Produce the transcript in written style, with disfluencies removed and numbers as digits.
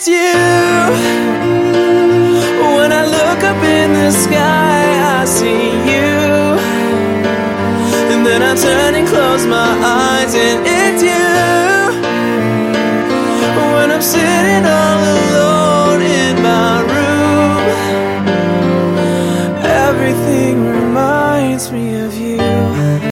it's you. When I look up in the sky, I see you. And then I turn and close my eyes, and it's you. When I'm sitting on